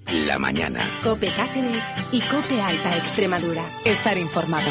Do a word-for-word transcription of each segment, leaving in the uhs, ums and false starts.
la mañana. COPE Cáceres y COPE Alta Extremadura. Estar informado.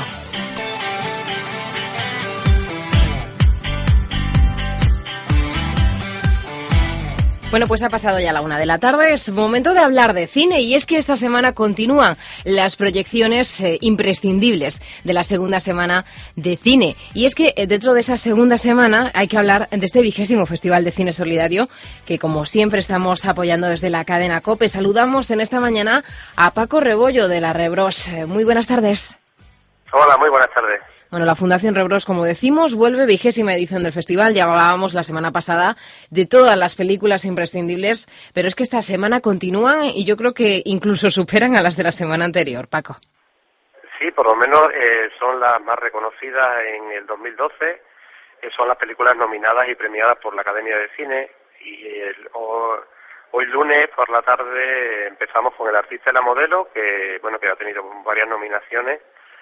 Bueno, pues ha pasado ya la una de la tarde, es momento de hablar de cine y es que esta semana continúan las proyecciones eh, imprescindibles de la segunda semana de cine. Y es que eh, dentro de esa segunda semana hay que hablar de este vigésimo Festival de Cine Solidario que, como siempre, estamos apoyando desde la cadena COPE. Saludamos en esta mañana a Paco Rebollo de la Rebros. Eh, muy buenas tardes. Hola, muy buenas tardes. Bueno, la Fundación Rebros, como decimos, vuelve, vigésima edición del festival. Ya hablábamos la semana pasada de todas las películas imprescindibles, pero es que esta semana continúan y yo creo que incluso superan a las de la semana anterior. Paco. Sí, por lo menos eh, son las más reconocidas en el dos mil doce, eh, son las películas nominadas y premiadas por la Academia de Cine, y el, o, hoy lunes por la tarde empezamos con El artista y la modelo, que bueno que ha tenido varias nominaciones.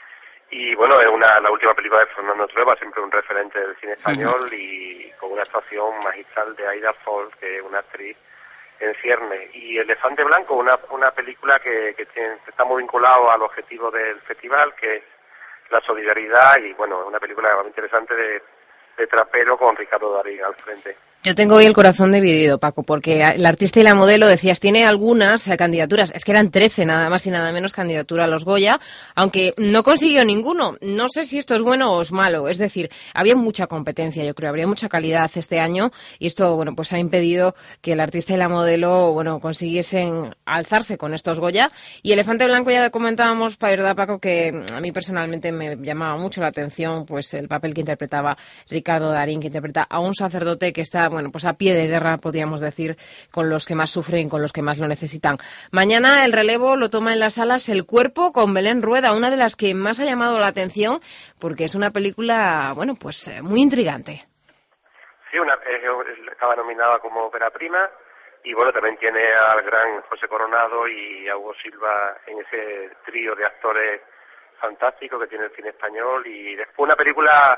Y bueno, es una la última película de Fernando Trueba, siempre un referente del cine español, uh-huh. y con una actuación magistral de Aida Folk, que es una actriz en cierne. Y Elefante Blanco, una una película que, que tiene, está muy vinculado al objetivo del festival, que es la solidaridad, y bueno, una película muy interesante de, de trapero con Ricardo Darín al frente. Yo tengo hoy el corazón dividido, Paco, porque El artista y la modelo, decías, tiene algunas eh, candidaturas. Es que eran trece, nada más y nada menos, candidatura a los Goya, aunque no consiguió ninguno. No sé si esto es bueno o es malo. Es decir, había mucha competencia, yo creo, habría mucha calidad este año, y esto, bueno, pues ha impedido que El artista y la modelo, bueno, consiguiesen alzarse con estos Goya. Y Elefante Blanco, ya comentábamos, verdad, Paco, que a mí personalmente me llamaba mucho la atención, pues el papel que interpretaba Ricardo Darín, que interpreta a un sacerdote que está, bueno, pues a pie de guerra, podríamos decir, con los que más sufren, con los que más lo necesitan. Mañana el relevo lo toma en las salas El cuerpo, con Belén Rueda, una de las que más ha llamado la atención, porque es una película, bueno, pues muy intrigante. Sí, una, es, estaba nominada como ópera prima, y bueno, también tiene al gran José Coronado y a Hugo Silva en ese trío de actores fantásticos que tiene el cine español. Y después una película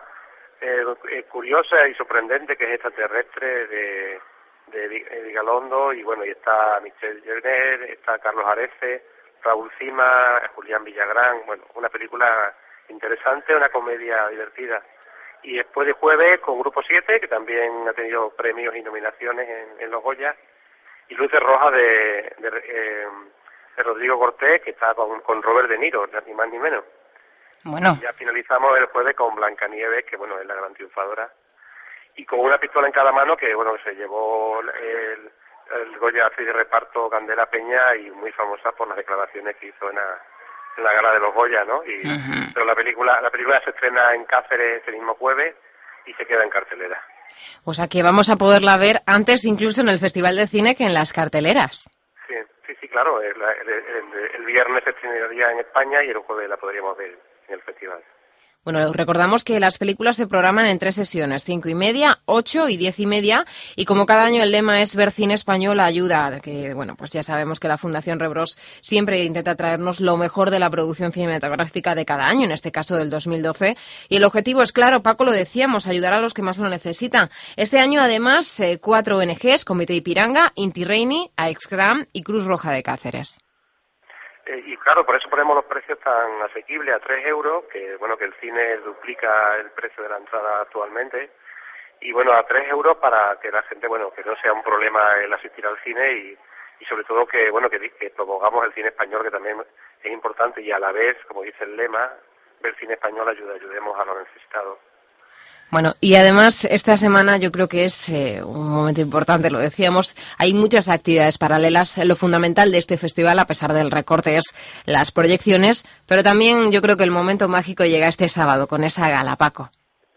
Eh, curiosa y sorprendente, que es Extraterrestre, de, de Vigalondo, y bueno, y está Michelle Jenner, está Carlos Areces, Raúl Cima, Julián Villagrán. Bueno, una película interesante, una comedia divertida. Y después de jueves con Grupo siete, que también ha tenido premios y nominaciones en, en los Goya, y Luces Rojas de, de, eh, de Rodrigo Cortés, que está con, con Robert De Niro, ni más ni menos. Bueno. Ya finalizamos el jueves con Blancanieves, que bueno, es la gran triunfadora, y con Una pistola en cada mano, que bueno, se llevó el, el Goya actriz de reparto Candela Peña, y muy famosa por las declaraciones que hizo en la, en la gala de los Goya, ¿no? Y, uh-huh. Pero la película la película se estrena en Cáceres este mismo jueves y se queda en cartelera. O sea que vamos a poderla ver antes incluso en el Festival de Cine que en las carteleras. Sí, sí, sí, claro. El, el, el, el viernes se estrenaría en España y el jueves la podríamos ver en el festival. Bueno, recordamos que las películas se programan en tres sesiones, cinco y media, ocho y diez y media, y como cada año el lema es ver cine español ayuda, que bueno, pues ya sabemos que la Fundación Rebros siempre intenta traernos lo mejor de la producción cinematográfica de cada año, en este caso del dos mil doce, y el objetivo es claro, Paco, lo decíamos, ayudar a los que más lo necesitan. Este año además, eh, cuatro O N Ges, Comité Ipiranga, Inti Raymi, AEXCRAM y Cruz Roja de Cáceres. Eh, y claro, por eso ponemos los precios tan asequibles, a tres euros, que bueno, que el cine duplica el precio de la entrada actualmente, y bueno, a tres euros para que la gente, bueno, que no sea un problema el asistir al cine, y, y sobre todo que, bueno, que, que promovamos el cine español, que también es importante, y a la vez, como dice el lema, ver cine español ayuda, ayudemos a los necesitados. Bueno, y además esta semana yo creo que es eh, un momento importante, lo decíamos, hay muchas actividades paralelas. Lo fundamental de este festival, a pesar del recorte, es las proyecciones, pero también yo creo que el momento mágico llega este sábado con esa gala, Paco.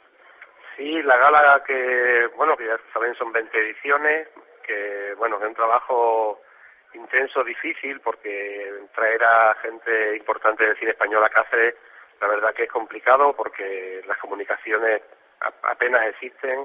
Sí, la gala que, bueno, que ya saben son veinte ediciones, que bueno, es un trabajo intenso, difícil, porque traer a gente importante del cine español a Cáceres, la verdad que es complicado, porque las comunicaciones apenas existen,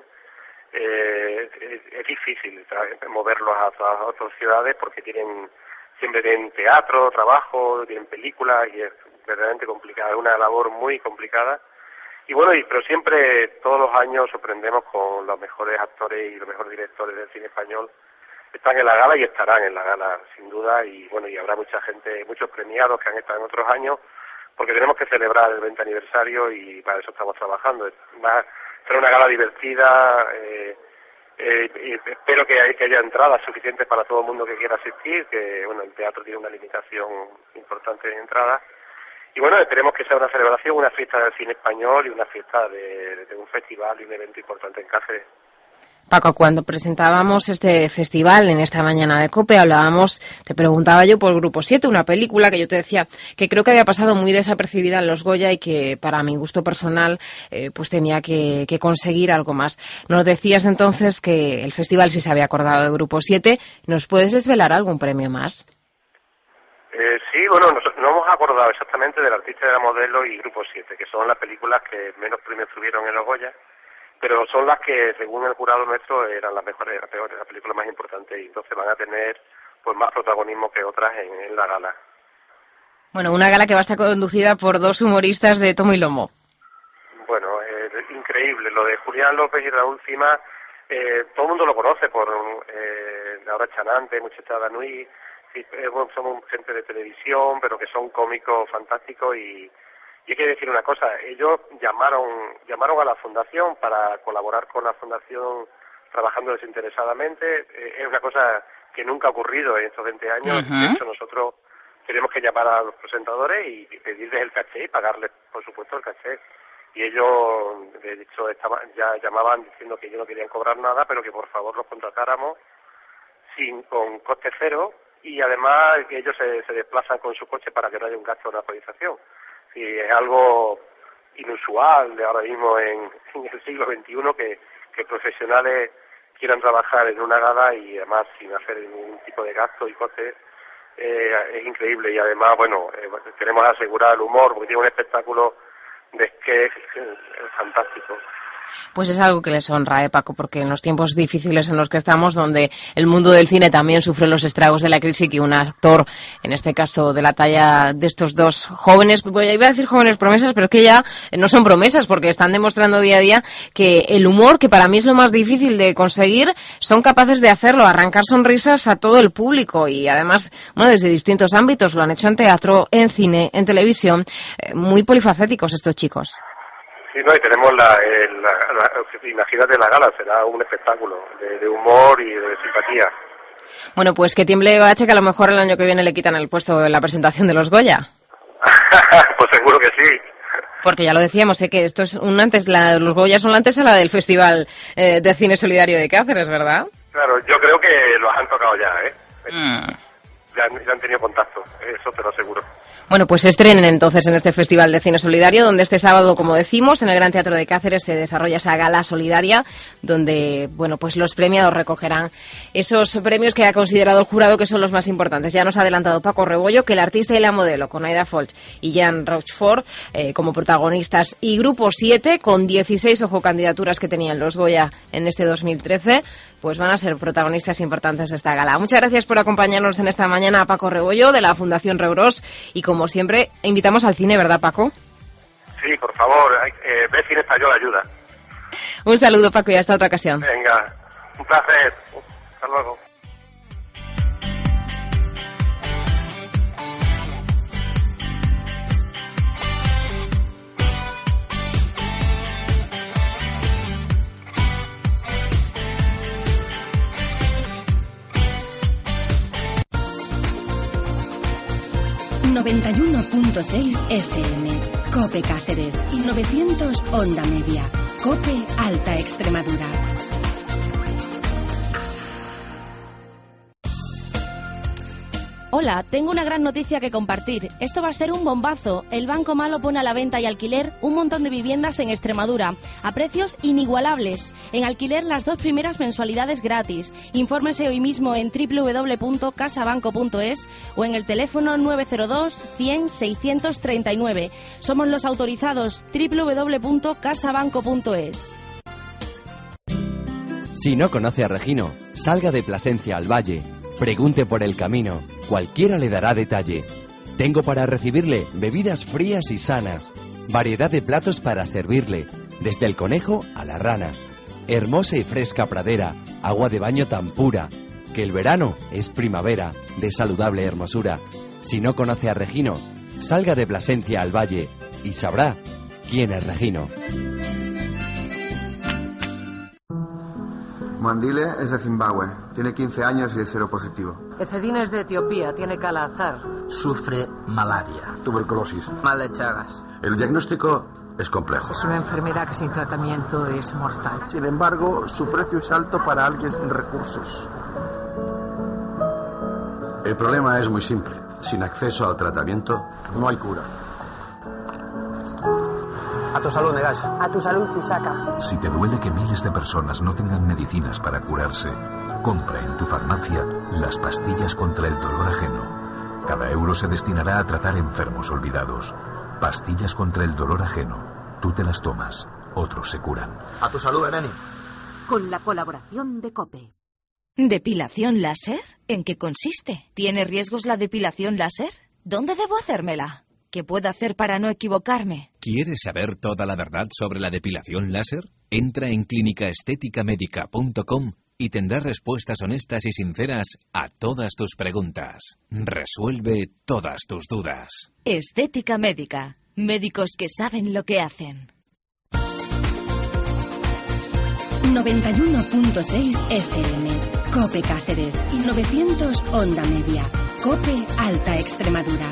eh, es, es difícil moverlos a todas las otras ciudades, porque tienen siempre tienen teatro, trabajo, tienen películas, y es verdaderamente complicada, es una labor muy complicada. Y bueno, y, pero siempre, todos los años sorprendemos con los mejores actores y los mejores directores del cine español, están en la gala y estarán en la gala, sin duda, y bueno, y habrá mucha gente, muchos premiados que han estado en otros años, porque tenemos que celebrar el veinte aniversario y para eso estamos trabajando. Va a ser una gala divertida, eh, eh, y espero que, hay, que haya entradas suficientes para todo el mundo que quiera asistir, que bueno, el teatro tiene una limitación importante de entradas, y bueno, esperemos que sea una celebración, una fiesta del cine español y una fiesta de, de un festival y un evento importante en Cáceres. Paco, cuando presentábamos este festival en esta mañana de COPE, hablábamos, te preguntaba yo por Grupo siete, una película que yo te decía que creo que había pasado muy desapercibida en los Goya y que para mi gusto personal eh, pues tenía que, que conseguir algo más. Nos decías entonces que el festival sí se había acordado de Grupo siete. ¿Nos puedes desvelar algún premio más? Eh, sí, bueno, nos, no hemos acordado exactamente del Artista y de la Modelo y Grupo siete, que son las películas que menos premios tuvieron en los Goya, pero son las que, según el jurado nuestro, eran las mejores, las peores, las películas más importantes, y entonces van a tener pues más protagonismo que otras en, en la gala. Bueno, una gala que va a estar conducida por dos humoristas de tomo y lomo. Bueno, eh, increíble, lo de Julián López y Raúl Cima, eh, todo el mundo lo conoce por eh, Laura Chanante, Muchachada Danui, sí, eh, bueno, somos gente de televisión, pero que son cómicos fantásticos. y Y hay que decir una cosa, ellos llamaron llamaron a la Fundación para colaborar con la Fundación trabajando desinteresadamente. Eh, es una cosa que nunca ha ocurrido en estos veinte años. Uh-huh. De hecho, nosotros tenemos que llamar a los presentadores y pedirles el caché y pagarles, por supuesto, el caché. Y ellos, de hecho, estaban, ya llamaban diciendo que ellos no querían cobrar nada, pero que por favor los contratáramos sin con coste cero, y además que ellos se, se desplazan con su coche para que no haya un gasto de autorización. Sí, es algo inusual de ahora mismo en, en el siglo veintiuno que, que profesionales quieran trabajar en una gala y además sin hacer ningún tipo de gasto y coste. Eh, es increíble, y además, bueno, eh, queremos asegurar el humor porque tiene un espectáculo de sketch eh, fantástico. Pues es algo que les honra, ¿eh, Paco? Porque en los tiempos difíciles en los que estamos, donde el mundo del cine también sufre los estragos de la crisis, que un actor, en este caso de la talla de estos dos jóvenes, pues iba a decir jóvenes promesas, pero es que ya no son promesas, porque están demostrando día a día que el humor, que para mí es lo más difícil de conseguir, son capaces de hacerlo, arrancar sonrisas a todo el público, y además, bueno, desde distintos ámbitos, lo han hecho en teatro, en cine, en televisión, eh, muy polifacéticos estos chicos. Sí, no, y tenemos la, el, la, la, imagínate la gala, será un espectáculo de, de humor y de simpatía. Bueno, pues que tiemble Bache, que a lo mejor el año que viene le quitan el puesto en la presentación de los Goya. Pues seguro que sí. Porque ya lo decíamos, ¿eh? Que esto es un antes, la, los Goya son la antesala del Festival eh, de Cine Solidario de Cáceres, ¿verdad? Claro, yo creo que los han tocado ya, ¿eh? Mm. Ya, ya han tenido contacto, eso te lo aseguro. Bueno, pues se estrenen entonces en este Festival de Cine Solidario, donde este sábado, como decimos, en el Gran Teatro de Cáceres se desarrolla esa gala solidaria, donde, bueno, pues los premiados recogerán esos premios que ha considerado el jurado que son los más importantes. Ya nos ha adelantado Paco Rebollo que El Artista y la Modelo, con Aida Folch y Jean Rochefort eh, como protagonistas, y Grupo siete, con dieciséis, ojo, candidaturas que tenían los Goya en este dos mil trece, pues van a ser protagonistas importantes de esta gala. Muchas gracias por acompañarnos en esta mañana a Paco Rebollo, de la Fundación Reurós, y como siempre, invitamos al cine, ¿verdad, Paco? Sí, por favor, eh, ve Cine Español ayuda. Un saludo, Paco, y hasta otra ocasión. Venga, un placer. Hasta luego. noventa y uno punto seis F M, COPE Cáceres, y novecientos Onda Media, COPE Alta Extremadura. Hola, tengo una gran noticia que compartir. Esto va a ser un bombazo. El Banco Malo pone a la venta y alquiler un montón de viviendas en Extremadura, a precios inigualables. En alquiler, las dos primeras mensualidades gratis. Infórmese hoy mismo en doble u doble u doble u punto casabanco punto es o en el teléfono nueve cero dos, cien, seiscientos treinta y nueve. Somos los autorizados. doble u doble u doble u punto casabanco punto es. Si no conoce a Regino, salga de Plasencia al Valle. Pregunte por el camino, cualquiera le dará detalle. Tengo para recibirle bebidas frías y sanas, variedad de platos para servirle, desde el conejo a la rana. Hermosa y fresca pradera, agua de baño tan pura, que el verano es primavera de saludable hermosura. Si no conoce a Regino, salga de Plasencia al valle y sabrá quién es Regino. Mandile es de Zimbabue, tiene quince años y es seropositivo. Ecedín es de Etiopía, tiene cala-azar. Sufre malaria. Tuberculosis. Mal de Chagas. El diagnóstico es complejo. Es una enfermedad que sin tratamiento es mortal. Sin embargo, su precio es alto para alguien sin recursos. El problema es muy simple. Sin acceso al tratamiento, no hay cura. A tu salud, Negas. A tu salud, Fisaca. Si te duele que miles de personas no tengan medicinas para curarse, compra en tu farmacia las pastillas contra el dolor ajeno. Cada euro se destinará a tratar enfermos olvidados. Pastillas contra el dolor ajeno. Tú te las tomas, otros se curan. A tu salud, Eleni. Con la colaboración de COPE. ¿Depilación láser? ¿En qué consiste? ¿Tiene riesgos la depilación láser? ¿Dónde debo hacérmela? ¿Qué puedo hacer para no equivocarme? ¿Quieres saber toda la verdad sobre la depilación láser? Entra en clínica estética médica punto com y tendrás respuestas honestas y sinceras a todas tus preguntas. Resuelve todas tus dudas. Estética Médica. Médicos que saben lo que hacen. noventa y uno punto seis F M. COPE Cáceres y novecientos Onda Media. COPE Alta Extremadura.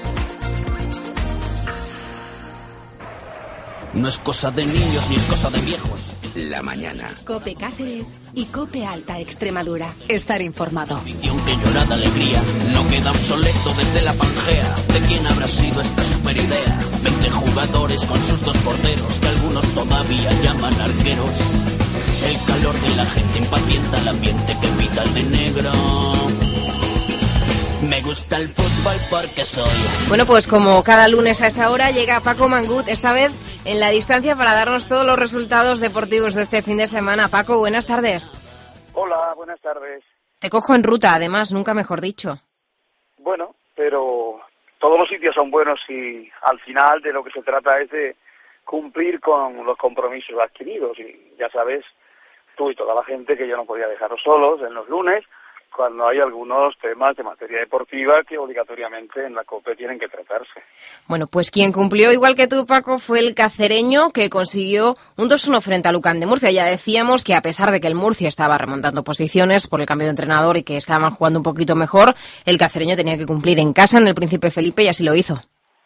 No es cosa de niños ni es cosa de viejos. La mañana. COPE Cáceres y COPE Alta Extremadura. Estar informado. Ficción que llora de alegría. No queda obsoleto desde la Pangea. ¿De quién habrá sido esta superidea? Veinte jugadores con sus dos porteros, que algunos todavía llaman arqueros. El calor de la gente impacienta el ambiente que pita el de negro. Me gusta el fútbol porque soy... Bueno, pues como cada lunes a esta hora llega Paco Mangut, esta vez en la distancia para darnos todos los resultados deportivos de este fin de semana. Paco, buenas tardes. Hola, buenas tardes. Te cojo en ruta, además, nunca mejor dicho. Bueno, pero todos los sitios son buenos y al final de lo que se trata es de cumplir con los compromisos adquiridos. Y ya sabes, tú y toda la gente, que yo no podía dejaros solos en los lunes, cuando hay algunos temas de materia deportiva que obligatoriamente en la COPE tienen que tratarse. Bueno, pues quien cumplió igual que tú, Paco, fue el Cacereño, que consiguió un dos uno frente a Lucan de Murcia. Ya decíamos que a pesar de que el Murcia estaba remontando posiciones por el cambio de entrenador y que estaban jugando un poquito mejor, el Cacereño tenía que cumplir en casa en el Príncipe Felipe y así lo hizo.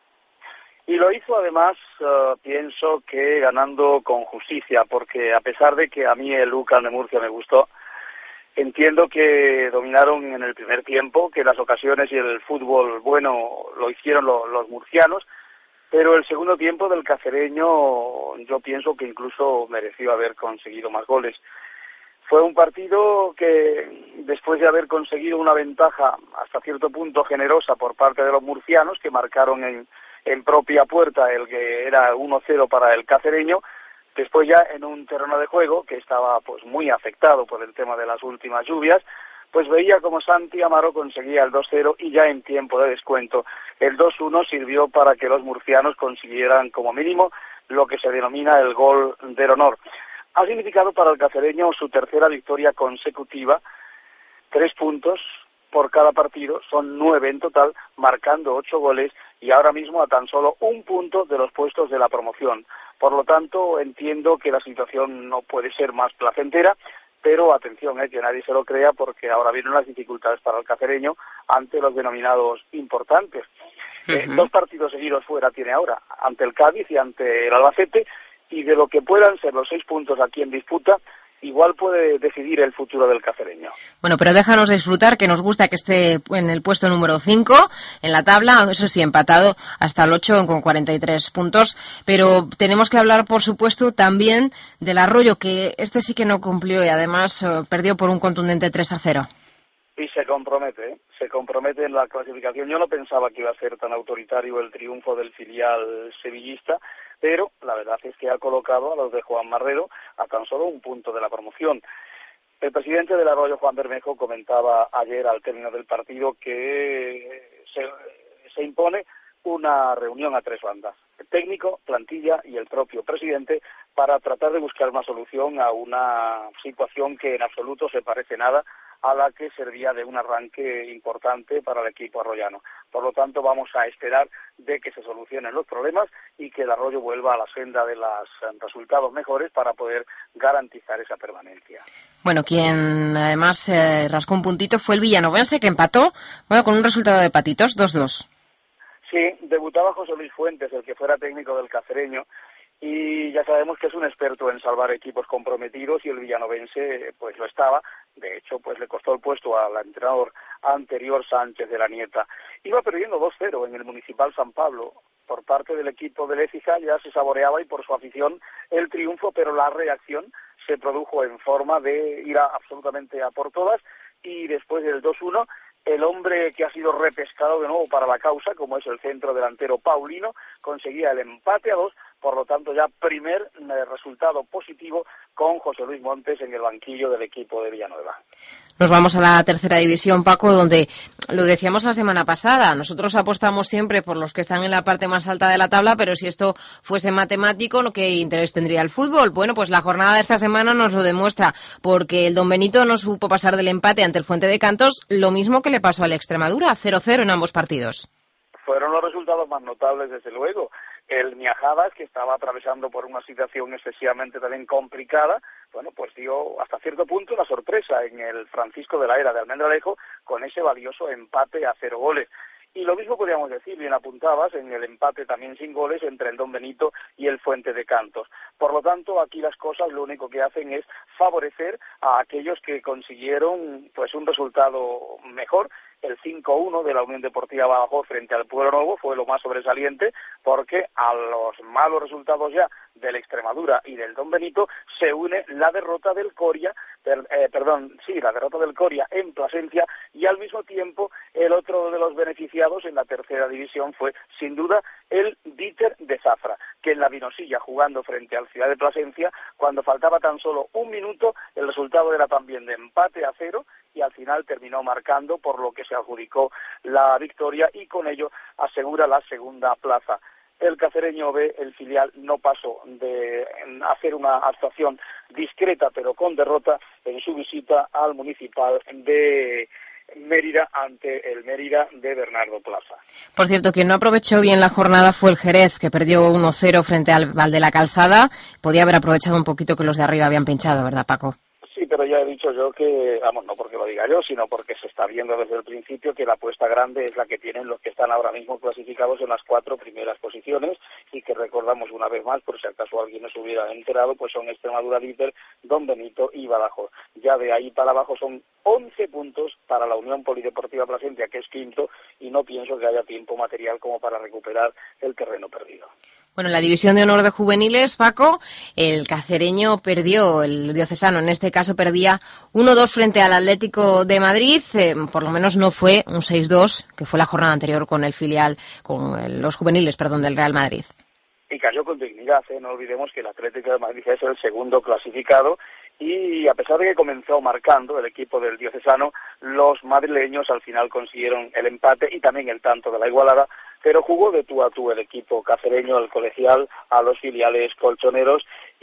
Y lo hizo además, uh, pienso que ganando con justicia, porque a pesar de que a mí el Lucan de Murcia me gustó, entiendo que dominaron en el primer tiempo, que las ocasiones y el fútbol bueno lo hicieron lo, los murcianos, pero el segundo tiempo del Cacereño yo pienso que incluso mereció haber conseguido más goles. Fue un partido que, después de haber conseguido una ventaja hasta cierto punto generosa por parte de los murcianos, que marcaron en, en propia puerta el que era uno cero para el Cacereño, después ya en un terreno de juego que estaba pues muy afectado por el tema de las últimas lluvias, pues veía como Santi Amaro conseguía el dos cero y ya en tiempo de descuento el dos uno sirvió para que los murcianos consiguieran como mínimo lo que se denomina el gol del honor. Ha significado para el Cacereño su tercera victoria consecutiva, tres puntos por cada partido, son nueve en total, marcando ocho goles y ahora mismo a tan solo un punto de los puestos de la promoción. Por lo tanto, entiendo que la situación no puede ser más placentera, pero atención, eh, que nadie se lo crea, porque ahora vienen las dificultades para el Cacereño ante los denominados importantes. Uh-huh. Eh, dos partidos seguidos fuera tiene ahora, ante el Cádiz y ante el Albacete, y de lo que puedan ser los seis puntos aquí en disputa, igual puede decidir el futuro del Cacereño. Bueno, pero déjanos disfrutar, que nos gusta que esté en el puesto número cinco en la tabla, eso sí, empatado hasta el ocho con cuarenta y tres puntos, pero tenemos que hablar, por supuesto, también del Arroyo, que este sí que no cumplió y además uh, perdió por un contundente tres a cero. Y se compromete, ¿eh? se compromete en la clasificación. Yo no pensaba que iba a ser tan autoritario el triunfo del filial sevillista, pero la verdad es que ha colocado a los de Juan Marrero a tan solo un punto de la promoción. El presidente del Arroyo, Juan Bermejo, comentaba ayer al término del partido que se, se impone una reunión a tres bandas, el técnico, plantilla y el propio presidente, para tratar de buscar una solución a una situación que en absoluto se parece nada a la que servía de un arranque importante para el equipo arroyano. Por lo tanto, vamos a esperar de que se solucionen los problemas y que el Arroyo vuelva a la senda de los resultados mejores para poder garantizar esa permanencia. Bueno, quien además eh, rascó un puntito fue el villanovense, que empató, bueno, con un resultado de patitos, dos dos. Sí, debutaba José Luis Fuentes, el que fuera técnico del Cacereño, y ya sabemos que es un experto en salvar equipos comprometidos y el villanovense pues lo estaba. De hecho, pues le costó el puesto al entrenador anterior, Sánchez de la Nieta. Iba perdiendo dos cero en el Municipal San Pablo. Por parte del equipo del Écija ya se saboreaba y por su afición el triunfo, pero la reacción se produjo en forma de ir a, absolutamente a por todas, y después del dos uno el hombre que ha sido repescado de nuevo para la causa, como es el centro delantero Paulino, conseguía el empate a dos. Por lo tanto, ya primer eh, resultado positivo con José Luis Montes en el banquillo del equipo de Villanueva. Nos vamos a la tercera división, Paco, donde lo decíamos la semana pasada. Nosotros apostamos siempre por los que están en la parte más alta de la tabla, pero si esto fuese matemático, ¿qué interés tendría el fútbol? Bueno, pues la jornada de esta semana nos lo demuestra, porque el Don Benito no supo pasar del empate ante el Fuente de Cantos, lo mismo que le pasó al Extremadura, cero cero en ambos partidos. Fueron los resultados más notables, desde luego. El Miajadas, que estaba atravesando por una situación excesivamente también complicada, bueno, pues dio hasta cierto punto la sorpresa en el Francisco de la Era de Almendralejo con ese valioso empate a cero goles. Y lo mismo podríamos decir, bien apuntabas, en el empate también sin goles entre el Don Benito y el Fuente de Cantos. Por lo tanto, aquí las cosas lo único que hacen es favorecer a aquellos que consiguieron pues un resultado mejor. El cinco uno de la Unión Deportiva Badajoz frente al Pueblo Nuevo fue lo más sobresaliente, porque a los malos resultados ya del Extremadura y del Don Benito se une la derrota del Coria, per, eh, perdón, sí, la derrota del Coria en Plasencia, y al mismo tiempo el otro de los beneficiados en la tercera división fue sin duda el Díter de Zafra, que en la Vinosilla, jugando frente al Ciudad de Plasencia, cuando faltaba tan solo un minuto, el resultado era también de empate a cero, y al final terminó marcando, por lo que se adjudicó la victoria y con ello asegura la segunda plaza. El Cacereño B, el filial, no pasó de hacer una actuación discreta pero con derrota en su visita al Municipal de Mérida ante el Mérida de Bernardo Plaza. Por cierto, quien no aprovechó bien la jornada fue el Jerez, que perdió uno cero frente al Val de la Calzada. Podía haber aprovechado un poquito que los de arriba habían pinchado, ¿verdad, Paco? Sí, pero ya he dicho yo que, vamos, no porque lo diga yo, sino porque se está viendo desde el principio que la apuesta grande es la que tienen los que están ahora mismo clasificados en las cuatro primeras posiciones, y que recordamos una vez más, por si acaso alguien no se hubiera enterado, pues son Extremadura, Líder, Don Benito y Badajoz. Ya de ahí para abajo son once puntos para la Unión Polideportiva Plasencia, que es quinto, y no pienso que haya tiempo material como para recuperar el terreno perdido. Bueno, en la división de honor de juveniles, Paco, el Cacereño perdió, el diocesano en este caso perdía uno dos frente al Atlético de Madrid, eh, por lo menos no fue un seis dos, que fue la jornada anterior con el filial, con el, los juveniles, perdón, del Real Madrid. Y cayó con dignidad, ¿eh? No olvidemos que el Atlético de Madrid es el segundo clasificado, y a pesar de que comenzó marcando el equipo del diocesano, los madrileños al final consiguieron el empate y también el tanto de la igualada, pero jugó de tú a tú el equipo cacereño, el colegial, a los filiales colchoneros,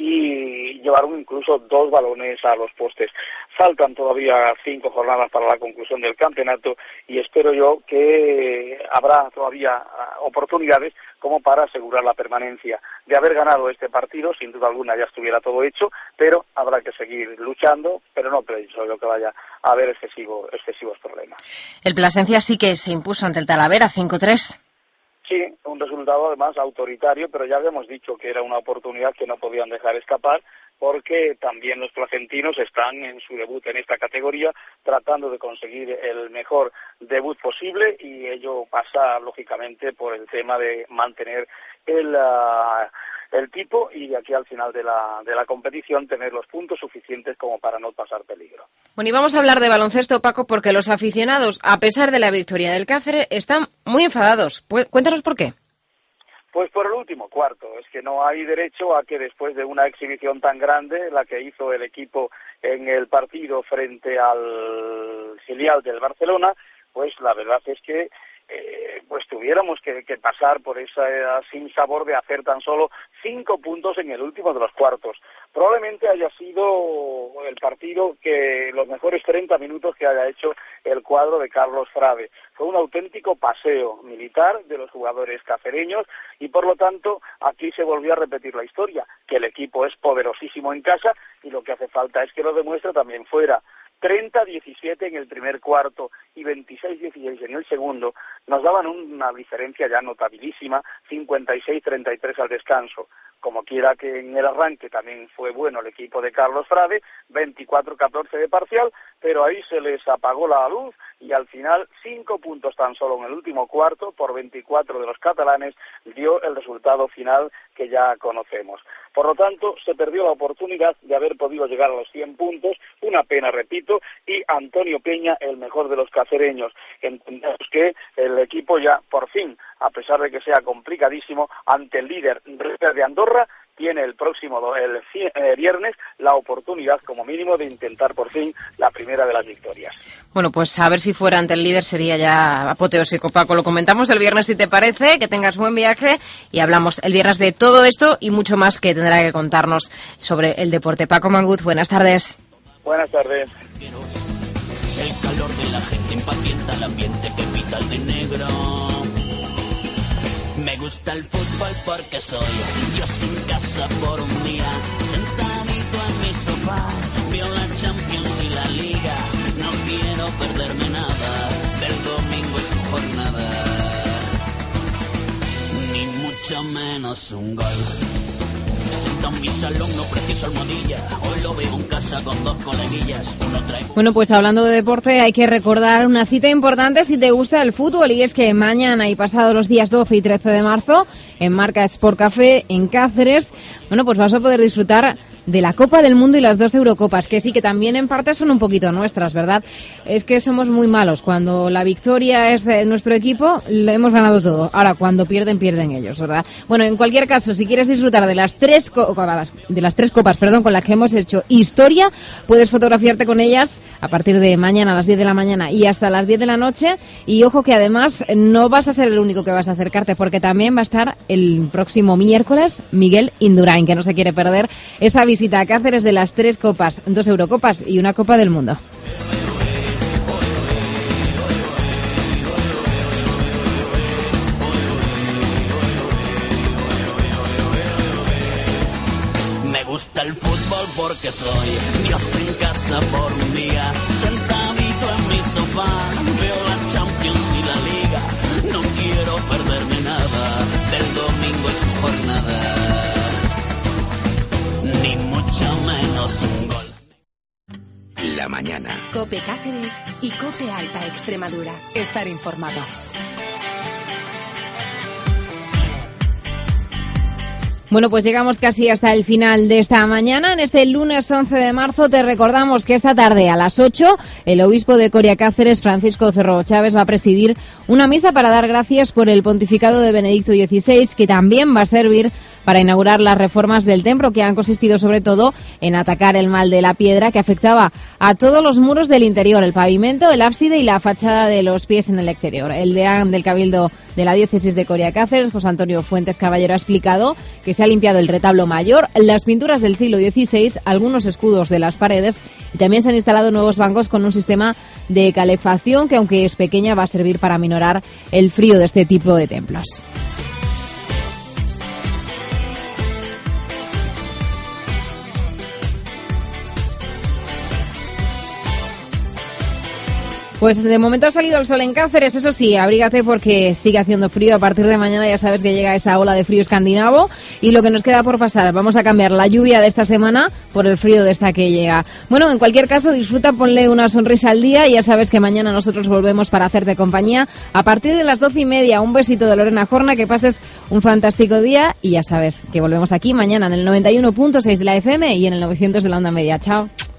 y llevaron incluso dos balones a los postes. Faltan todavía cinco jornadas para la conclusión del campeonato, y espero yo que habrá todavía oportunidades como para asegurar la permanencia. De haber ganado este partido, sin duda alguna ya estuviera todo hecho, pero habrá que seguir luchando, pero no pienso yo que vaya a haber excesivo, excesivos problemas. El Plasencia sí que se impuso ante el Talavera cinco tres. Sí, un resultado además autoritario, pero ya habíamos dicho que era una oportunidad que no podían dejar escapar, porque también los placentinos están en su debut en esta categoría tratando de conseguir el mejor debut posible, y ello pasa lógicamente por el tema de mantener el, uh, el tipo, y aquí al final de la, de la competición tener los puntos suficientes como para no pasar peligro. Bueno, y vamos a hablar de baloncesto, Paco, porque los aficionados, a pesar de la victoria del Cáceres, están muy enfadados. Cuéntanos por qué. Pues por el último cuarto, es que no hay derecho a que después de una exhibición tan grande, la que hizo el equipo en el partido frente al filial del Barcelona, pues la verdad es que eh, pues tuviéramos que, que pasar por esa sinsabor de hacer tan solo cinco puntos en el último de los cuartos. Probablemente haya sido el partido que los mejores treinta minutos que haya hecho el cuadro de Carlos Frade. Fue un auténtico paseo militar de los jugadores cacereños y por lo tanto aquí se volvió a repetir la historia, que el equipo es poderosísimo en casa y lo que hace falta es que lo demuestre también fuera. treinta a diecisiete en el primer cuarto y veintiséis a dieciséis en el segundo, nos daban una diferencia ya notabilísima, cincuenta y seis a treinta y tres al descanso. Como quiera que en el arranque también fue bueno el equipo de Carlos Frade, veinticuatro a catorce de parcial, pero ahí se les apagó la luz y al final cinco puntos tan solo en el último cuarto por veinticuatro de los catalanes dio el resultado final que ya conocemos. Por lo tanto, se perdió la oportunidad de haber podido llegar a los cien puntos, una pena, repito, y Antonio Peña, el mejor de los cacereños. Entendemos que el equipo ya, por fin, a pesar de que sea complicadísimo, ante el líder de Andorra, tiene el próximo el eh, viernes la oportunidad, como mínimo, de intentar por fin la primera de las victorias. Bueno, pues a ver si fuera ante el líder sería ya apoteósico, Paco. Lo comentamos el viernes, si te parece, que tengas buen viaje y hablamos el viernes de todo esto y mucho más que tendrá que contarnos sobre el deporte. Paco Manguz, buenas tardes. Buenas tardes. El calor de la gente impacienta el ambiente que pita el de negro. Me gusta el fútbol porque soy Dios en casa por un día, sentadito en mi sofá, veo la Champions y la Liga, no quiero perderme nada del domingo y su jornada, ni mucho menos un gol. Sentado en mi salón, no preciso almohadilla, hoy lo veo en casa con dos coleguillas, uno trae... Bueno, pues hablando de deporte hay que recordar una cita importante si te gusta el fútbol, y es que mañana y pasado los días doce y trece de marzo en Marca Sport Café en Cáceres, bueno, pues vas a poder disfrutar de la Copa del Mundo y las dos Eurocopas, que sí que también en parte son un poquito nuestras, ¿verdad? Es que somos muy malos. Cuando la victoria es de nuestro equipo, lo hemos ganado todo. Ahora, cuando pierden, pierden ellos, ¿verdad? Bueno, en cualquier caso, si quieres disfrutar de las tres copas, de las tres copas, perdón, con las que hemos hecho historia, puedes fotografiarte con ellas a partir de mañana a las diez de la mañana y hasta las diez de la noche. Y ojo que además no vas a ser el único que vas a acercarte, porque también va a estar el próximo miércoles Miguel Indurain, que no se quiere perder esa visita visita a Cáceres de las tres copas, dos Eurocopas y una Copa del Mundo. Me gusta el fútbol porque soy Dios en casa por un día, sentadito en mi sofá, veo la Champions y la Liga, no quiero perderme nada del domingo y su jornada. Ni mucho menos un gol. La mañana. COPE Cáceres y COPE Alta Extremadura. Estar informado. Bueno, pues llegamos casi hasta el final de esta mañana. En este lunes once de marzo te recordamos que esta tarde a las ocho el obispo de Coria Cáceres, Francisco Cerro Chávez, va a presidir una misa para dar gracias por el pontificado de Benedicto dieciséis, que también va a servir para inaugurar las reformas del templo, que han consistido sobre todo en atacar el mal de la piedra que afectaba a todos los muros del interior, el pavimento, el ábside y la fachada de los pies en el exterior. El deán del Cabildo de la Diócesis de Coria Cáceres, José Antonio Fuentes Caballero, ha explicado que se ha limpiado el retablo mayor, las pinturas del siglo dieciséis, algunos escudos de las paredes y también se han instalado nuevos bancos con un sistema de calefacción que, aunque es pequeña, va a servir para aminorar el frío de este tipo de templos. Pues de momento ha salido el sol en Cáceres, eso sí, abrígate porque sigue haciendo frío. A partir de mañana ya sabes que llega esa ola de frío escandinavo y lo que nos queda por pasar, vamos a cambiar la lluvia de esta semana por el frío de esta que llega. Bueno, en cualquier caso, disfruta, ponle una sonrisa al día y ya sabes que mañana nosotros volvemos para hacerte compañía a partir de las doce y media. Un besito de Lorena Jorna, que pases un fantástico día y ya sabes que volvemos aquí mañana en el noventa y uno punto seis de la F M y en el novecientos de la onda media. Chao.